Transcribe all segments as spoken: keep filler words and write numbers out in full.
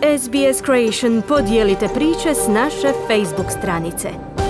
S B S Creation podijelite priče s naše Facebook stranice.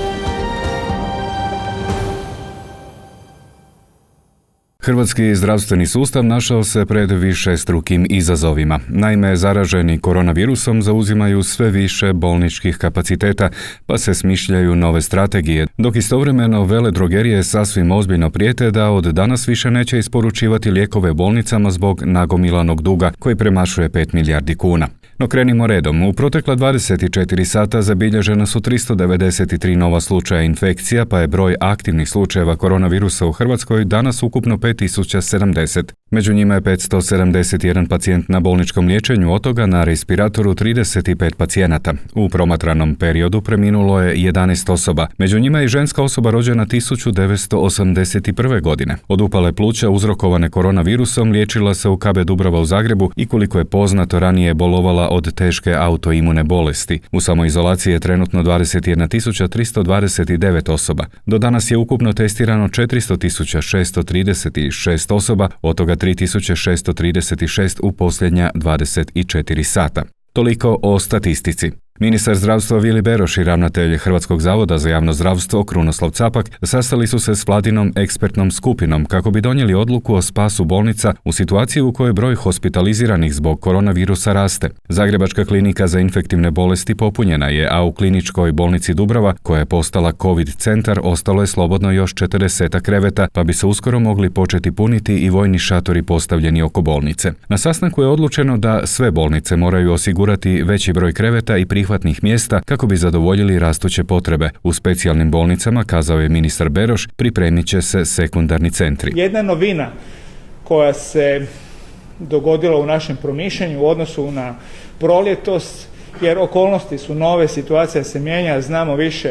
Hrvatski zdravstveni sustav našao se pred višestrukim izazovima. Naime, zaraženi koronavirusom zauzimaju sve više bolničkih kapaciteta, pa se smišljaju nove strategije, dok istovremeno veledrogerije sasvim ozbiljno prijete da od danas više neće isporučivati lijekove bolnicama zbog nagomilanog duga koji premašuje pet milijardi kuna. No krenimo redom. U protekla dvadeset četiri sata zabilježena su tristo devedeset tri nova slučaja infekcija, pa je broj aktivnih slučajeva koronavirusa u Hrvatskoj danas ukupno pet tisuća sedamdeset. Među njima je petsto sedamdeset jedan pacijent na bolničkom liječenju, od toga na respiratoru trideset pet pacijenata. U promatranom periodu preminulo je jedanaest osoba. Među njima je i ženska osoba rođena tisuću devetsto osamdeset prve. godine. Od upale pluća uzrokovane koronavirusom liječila se u K B Dubrava u Zagrebu i koliko je poznato ranije bolovala od teške autoimune bolesti. U samoizolaciji je trenutno dvadeset jedna tisuća tristo dvadeset devet osoba. Do danas je ukupno testirano četiristo tisuća šesto trideset šest osoba, od toga tri tisuće šesto trideset šest u posljednja dvadeset četiri sata. Toliko o statistici. Ministar zdravstva Vili Beroš i ravnatelj Hrvatskog zavoda za javno zdravstvo Krunoslav Capak sastali su se s vladinom ekspertnom skupinom kako bi donijeli odluku o spasu bolnica u situaciji u kojoj broj hospitaliziranih zbog koronavirusa raste. Zagrebačka klinika za infektivne bolesti popunjena je, a u kliničkoj bolnici Dubrava, koja je postala COVID centar, ostalo je slobodno još četrdeset kreveta, pa bi se uskoro mogli početi puniti i vojni šatori postavljeni oko bolnice. Na sastanku je odlučeno da sve bolnice moraju osigurati veći broj kreveta i prihvatnih mjesta kako bi zadovoljili rastuće potrebe. U specijalnim bolnicama, kazao je ministar Beroš, pripremit će se sekundarni centri. Jedna novina koja se dogodila u našem promišljanju u odnosu na proljetos, jer okolnosti su nove, situacija se mijenja, znamo više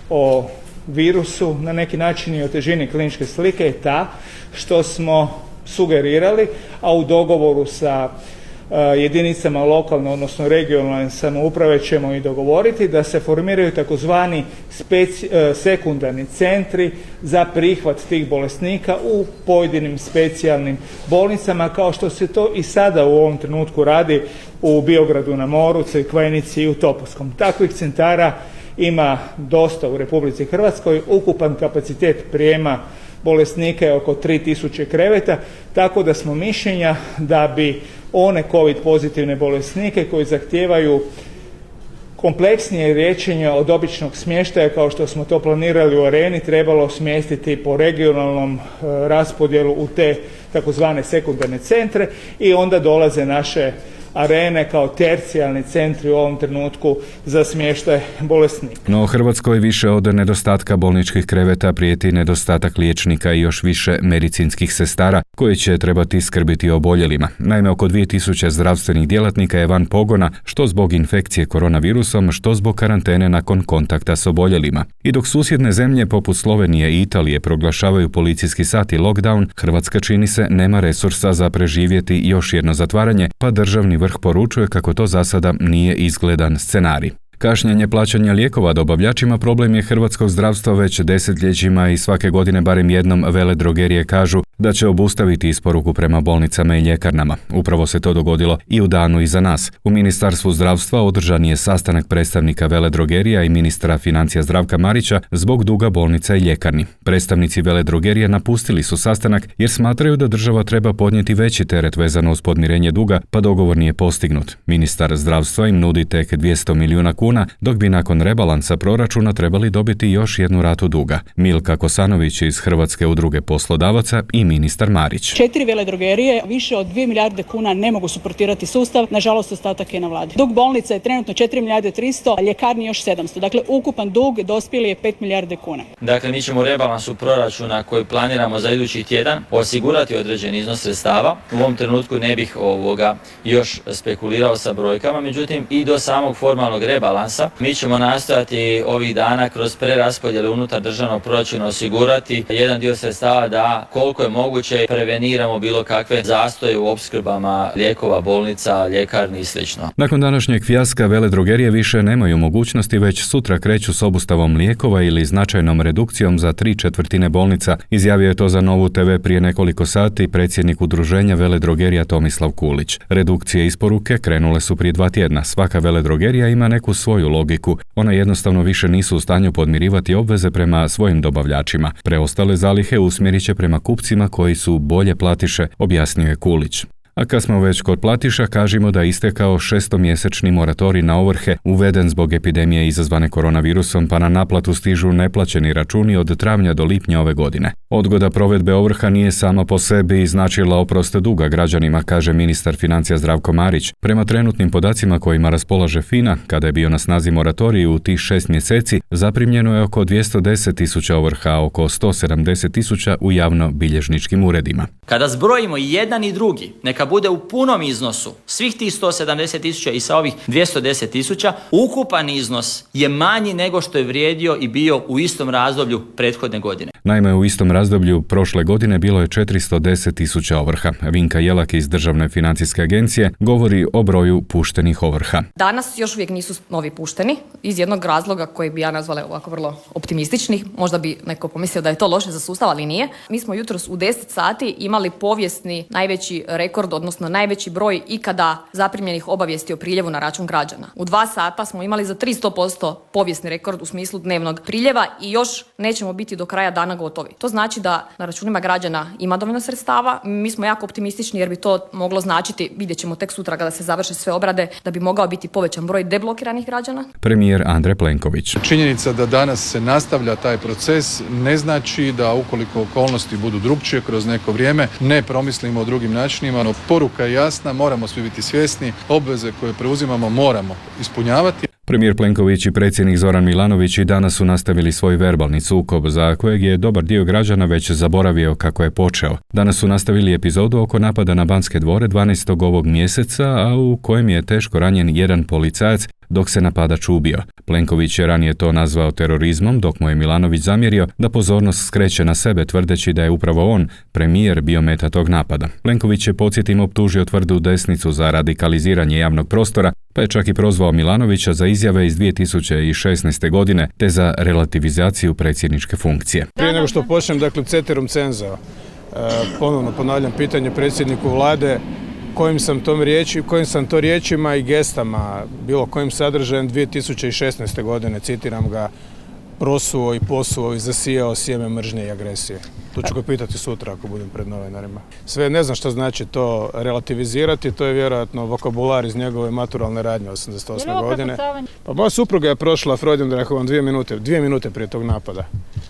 o virusu, na neki način i o težini kliničke slike, je ta što smo sugerirali, a u dogovoru sa jedinicama lokalne, odnosno regionalne samouprave ćemo i dogovoriti da se formiraju takozvani speci, sekundarni centri za prihvat tih bolesnika u pojedinim specijalnim bolnicama, kao što se to i sada u ovom trenutku radi u Biogradu na moru, Crikvenici i u Topuskom. Takvih centara ima dosta u Republici Hrvatskoj. Ukupan kapacitet prijema bolesnika je oko tri tisuće kreveta, tako da smo mišljenja da bi one COVID pozitivne bolesnike koji zahtijevaju kompleksnije liječenje od običnog smještaja, kao što smo to planirali u Areni, trebalo smjestiti po regionalnom e, raspodjelu u te takozvane sekundarne centre i onda dolaze naše Arene kao tercijalni centri u ovom trenutku za smještaj bolesnika. No Hrvatskoj više od nedostatka bolničkih kreveta prijeti nedostatak liječnika i još više medicinskih sestara koji će trebati skrbiti o oboljelima. Naime, oko dvije tisuće zdravstvenih djelatnika je van pogona, što zbog infekcije koronavirusom, što zbog karantene nakon kontakta s oboljelima. I dok susjedne zemlje poput Slovenije i Italije proglašavaju policijski sat i lockdown, Hrvatska, čini se, nema resursa za preživjeti još jedno zatvaranje, pa državni vrh poručuje kako to za sada nije izgledan scenarij. Kašnjenje plaćanja lijekova dobavljačima problem je hrvatskog zdravstva već desetljećima i svake godine barem jednom veledrogerije kažu da će obustaviti isporuku prema bolnicama i ljekarnama. Upravo se to dogodilo i u danu iza nas. U Ministarstvu zdravstva održan je sastanak predstavnika veledrogerija i ministra financija Zdravka Marića zbog duga bolnica i ljekarni. Predstavnici veledrogerija napustili su sastanak jer smatraju da država treba podnijeti veći teret vezano uz podmirenje duga, pa dogovor nije postignut. Ministar zdravstva im nudi tek dvjesto milijuna kuna, dok bi nakon rebalansa proračuna trebali dobiti još jednu ratu duga. Milka Kosanović iz Hrvatske udruge poslodavaca i ministar Marić. Četiri veledrogerije više od dvije milijarde kuna ne mogu suportirati sustav, nažalost ostatak je na vladi. Dug bolnica je trenutno četiri milijarde tristo, a ljekarni još sedamsto. Dakle, ukupan dug dospjeli je pet milijarde kuna. Dakle, mi ćemo u rebalansu proračuna koji planiramo za idući tjedan osigurati određeni iznos sredstava. U ovom trenutku ne bih ovoga još spekulirao sa brojkama, međutim i do samog formalnog rebalansa rebalansa. Mi ćemo nastojati ovih dana kroz preraspodjele unutar državnog proračuna osigurati jedan dio sredstava da koliko je moguće preveniramo bilo kakve zastoje u opskrbama lijekova, bolnica, ljekarni i sl. Nakon današnjeg fijaska veledrogerije više nemaju mogućnosti, već sutra kreću s obustavom lijekova ili značajnom redukcijom za tri četvrtine bolnica. Izjavio je to za Novu te ve prije nekoliko sati predsjednik udruženja veledrogerija Tomislav Kulić. Redukcije isporuke krenule su prije dva tjedna. Svaka veledrogerija ima neku svoju logiku. One jednostavno više nisu u stanju podmirivati obveze prema svojim dobavljačima. Preostale zalihe usmjerit će prema kupcima koji su bolje platiše, objasnio je Kulić. A kad smo već kod platiša, kažemo da je istekao šestomjesečni moratorij na ovrhe uveden zbog epidemije izazvane koronavirusom, pa na naplatu stižu neplaćeni računi od travnja do lipnja ove godine. Odgoda provedbe ovrha nije sama po sebi značila oprost duga građanima, kaže ministar financija Zdravko Marić. Prema trenutnim podacima kojima raspolaže FINA, kada je bio na snazi moratorij u tih šest mjeseci, zaprimljeno je oko dvjesto deset tisuća ovrha, a oko sto sedamdeset tisuća u javno-bilježničkim uredima. Kada zbrojimo i jedan i drugi, neka bude u punom iznosu svih tih sto sedamdeset tisuća i sa ovih dvjesto deset tisuća, ukupan iznos je manji nego što je vrijedio i bio u istom razdoblju prethodne godine. Naime, u istom razdoblju prošle godine bilo je četiristo deset tisuća ovrha. Vinka Jelak iz Državne financijske agencije govori o broju puštenih ovrha. Danas još uvijek nisu novi pušteni iz jednog razloga koji bi ja nazvala ovako vrlo optimističnih. Možda bi neko pomislio da je to loše za sustav, ali nije. Mi smo jutros u deset sati imali povijesni najveći rekord, odnosno najveći broj ikada zaprimljenih obavijesti o priljevu na račun građana. U dva sata smo imali za tristo posto povijesni rekord u smislu dnevnog priljeva i još nećemo biti do kraja dana gotovi. To znači da na računima građana ima dovoljno sredstava. Mi smo jako optimistični jer bi to moglo značiti, vidjet ćemo tek sutra kada se završe sve obrade, da bi mogao biti povećan broj deblokiranih građana. Premijer Andrej Plenković. Činjenica da danas se nastavlja taj proces ne znači da ukoliko okolnosti budu drukčije kroz neko vrijeme ne promislimo o drugim načinima, no poruka je jasna, moramo svi biti svjesni, obveze koje preuzimamo moramo ispunjavati. Premijer Plenković i predsjednik Zoran Milanović i danas su nastavili svoj verbalni sukob, za kojeg je dobar dio građana već zaboravio kako je počeo. Danas su nastavili epizodu oko napada na Banske dvore dvanaestog ovog mjeseca, a u kojem je teško ranjen jedan policajac dok se napadač ubio. Plenković je ranije to nazvao terorizmom, dok mu je Milanović zamjerio da pozornost skreće na sebe, tvrdeći da je upravo on, premijer, bio meta tog napada. Plenković je, podsjetim, optužio tvrdu desnicu za radikaliziranje javnog prostora, pa je čak i prozvao Milanovića za izjave iz dvije tisuće šesnaeste. godine te za relativizaciju predsjedničke funkcije. Prije nego što počnem, dakle, ceterum censeo, ponovno ponavljam pitanje predsjedniku vlade, kojim sam, tom riječi, kojim sam to riječima i gestama, bilo kojim sadržajem dvije tisuće šesnaeste. godine, citiram ga, prosuo i posuo i zasijao sjeme mržnje i agresije. To ću ga pitati sutra ako budem pred novinarima. Sve, ne znam što znači to relativizirati, to je vjerojatno vokabular iz njegove maturalne radnje osamdeset osme. godine. Pa moja supruga je prošla Freudendrachovom dvije minute, dvije minute prije tog napada.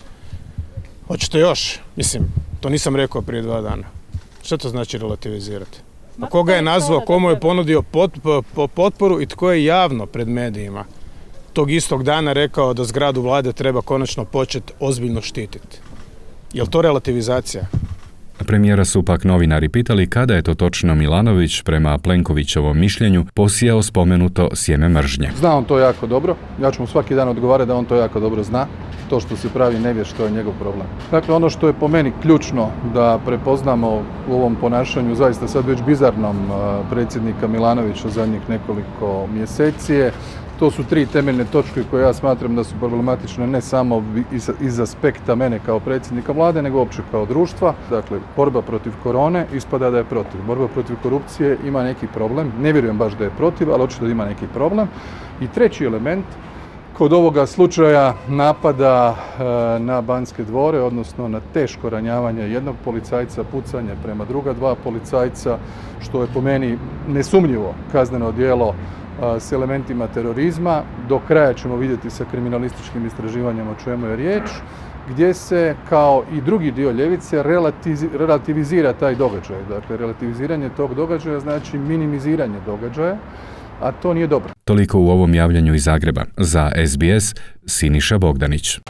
Hoćete još? Mislim, to nisam rekao prije dva dana. Što to znači relativizirati? Pa koga je nazvao, komu je ponudio pot, po, potporu i tko je javno pred medijima tog istog dana rekao da zgradu vlade treba konačno početi ozbiljno štititi. Je li to relativizacija? Premijera su pak novinari pitali kada je to točno Milanović, prema Plenkovićevom mišljenju, posijao spomenuto sjeme mržnje. Zna on to jako dobro, ja ću mu svaki dan odgovarati da on to jako dobro zna. To što se pravi nevješt, to je njegov problem. Dakle, ono što je po meni ključno da prepoznamo u ovom ponašanju, zaista sad već bizarnom predsjednika Milanovića zadnjih nekoliko mjeseci je, to su tri temeljne točke koje ja smatram da su problematične ne samo iz, iz aspekta mene kao predsjednika vlade, nego uopće kao društva. Dakle, borba protiv korone ispada da je protiv. Borba protiv korupcije ima neki problem. Ne vjerujem baš da je protiv, ali očito da ima neki problem. I treći element, kod ovoga slučaja napada e, na Banske dvore, odnosno na teško ranjavanje jednog policajca, pucanje prema druga dva policajca, što je po meni nesumnjivo kazneno djelo e, s elementima terorizma. Do kraja ćemo vidjeti sa kriminalističkim istraživanjem o čemu je riječ, gdje se kao i drugi dio ljevice relativizira taj događaj. Dakle, relativiziranje tog događaja znači minimiziranje događaja, a to nije dobro. Toliko u ovom javljanju iz Zagreba. Za es be es, Siniša Bogdanić.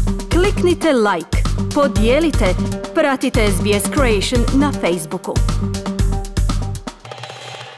Kliknite like, podijelite, pratite es be es Creation na Facebooku.